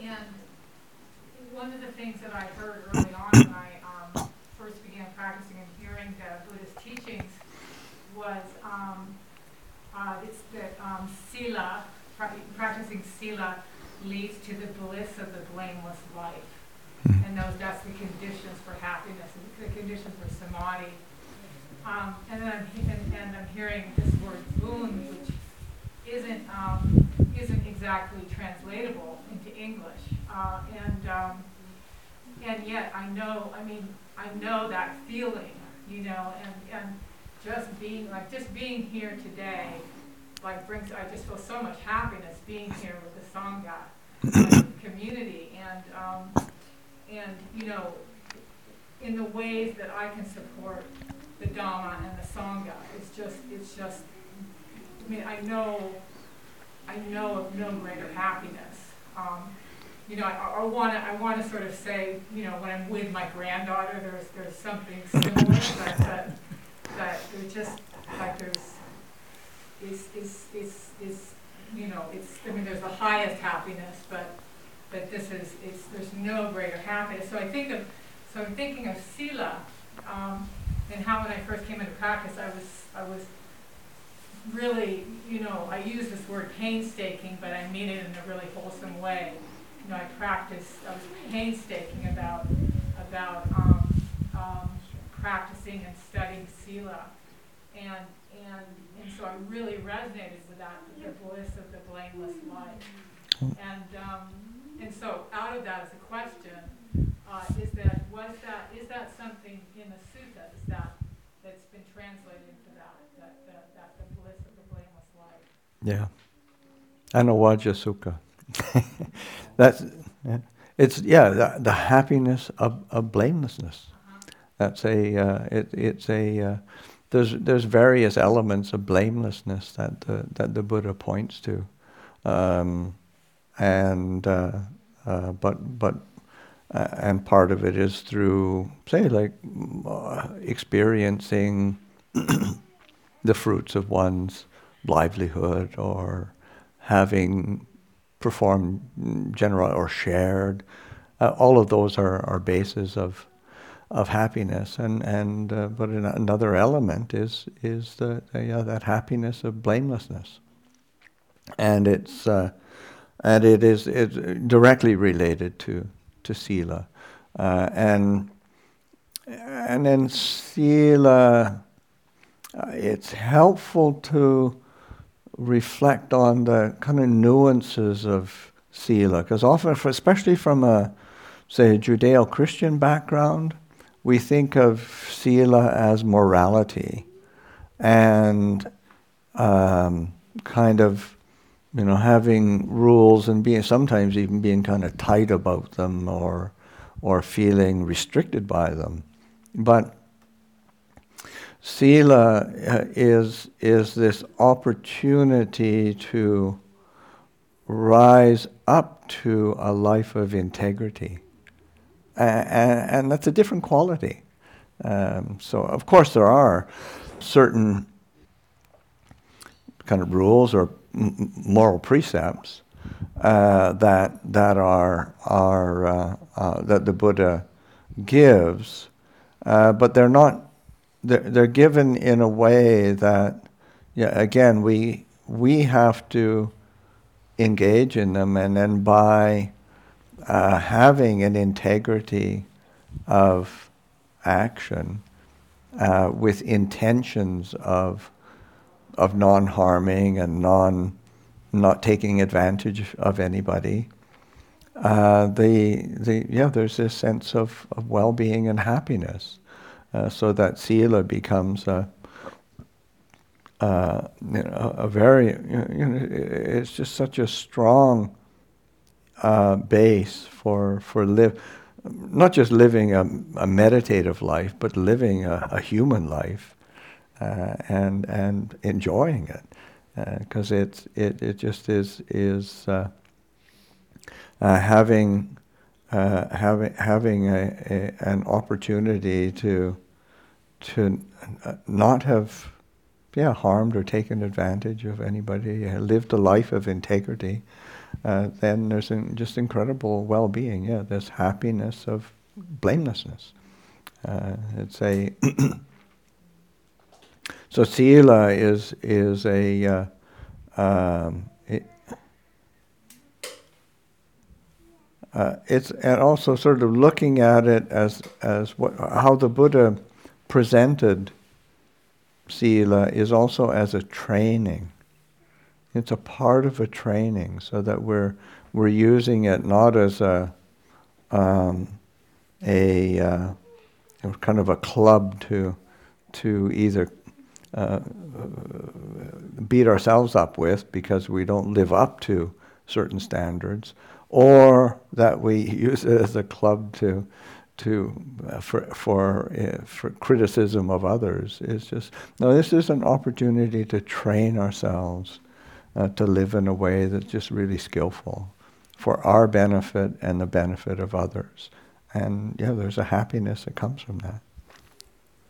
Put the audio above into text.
And one of the things that I heard early on when I first began practicing and hearing the Buddhist teachings was it's that sila, practicing sila, leads to the bliss of the blameless life. And that's the conditions for happiness, the conditions for samadhi. And then I'm hearing this word boon, which isn't exactly translatable into English. And yet I know that feeling, and just being here today, I just feel so much happiness being here with the Sangha community, and in the ways that I can support the Dhamma and the Sangha, it's just. I know of no greater happiness. I want to sort of say, when I'm with my granddaughter, there's something similar that there's just like there's the highest happiness, but there's no greater happiness. So I'm thinking of sila, and how when I first came into practice, I was really, I use this word painstaking, but I mean it in a really wholesome way. I was painstaking about practicing and studying sila, and so I really resonated with that, the bliss of the blameless life, and so out of that is a question: is that something in the suttas that's been translated into that the bliss of the blameless life? Yeah, Anawajja Sukha. That's the happiness of blamelessness. That's there's various elements of blamelessness that the Buddha points to, and part of it is through, say, experiencing the fruits of one's livelihood, or having performed general or shared. All of those are bases of happiness, and but another element is that happiness of blamelessness, and it's directly related to sila, and then sila. It's helpful to reflect on the kind of nuances of sila, because often, especially from a Judeo-Christian background, we think of sila as morality, and kind of, having rules and sometimes even being kind of tight about them, or feeling restricted by them. But sila is this opportunity to rise up to a life of integrity, and that's a different quality. So, of course, there are certain kind of rules or moral precepts that the Buddha gives, but they're not. They're given in a way that, again, we have to engage in them, and then by having an integrity of action with intentions of non-harming and not taking advantage of anybody, there's this sense of well-being and happiness. So that sila becomes a very, it's just such a strong base for not just living a meditative life, but living a human life, and enjoying it, because it just is having an opportunity to not have harmed or taken advantage of anybody, lived a life of integrity, then there's just incredible well-being. Yeah, there's happiness of blamelessness. It's a so sila is a it's and also sort of looking at it as how the Buddha presented sila is also as a training. It's a part of a training, so that we're using it not as a kind of a club to either beat ourselves up with because we don't live up to certain standards, or that we use it as a club for criticism of others. It's just, no, this is an opportunity to train ourselves to live in a way that's just really skillful for our benefit and the benefit of others. And yeah, there's a happiness that comes from that.